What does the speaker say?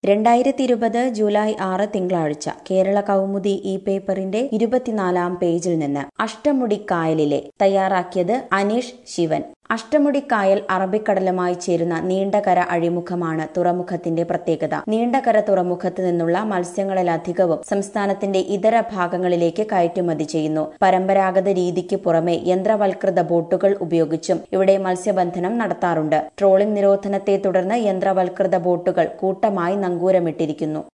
2020 July 6 തിങ്കളാഴ്ച കേരള കൗമുദി ഈ പേപ്പറിന്റെ 24-ാം പേജിൽ നിന്ന് അഷ്ടമുടിക്കായലിലെ തയ്യാറാക്കിയത് അനീഷ് ശിവൻ. അഷ്ടമുടിക്കായൽ അറബിക്കടലുമായി ചേരുന്ന നീണ്ടകര അഴിമുഖമാണ് തുറമുഖത്തിന്റെ പ്രത്യേകത. നീണ്ടകര തുറമുഖത്ത് നിന്നുള്ള മത്സ്യങ്ങളിലധികവും സംസ്ഥാനത്തിന്റെ ഇതര ഭാഗങ്ങളിലേക്ക് കയറ്റുമതി ചെയ്യുന്നു. പരമ്പരാഗത രീതിക്ക് പുറമെ യന്ത്രവൽകൃത ബോട്ടുകൾ ഉപയോഗിച്ചും ഇവിടെ മത്സ്യബന്ധനം നടത്താറുണ്ട്. ട്രോളിംഗ് നിരോധനത്തെ തുടർന്ന് യന്ത്രവൽകൃത ബോട്ടുകൾ കൂട്ടമായി നങ്കൂരമിട്ടിരിക്കുന്നു.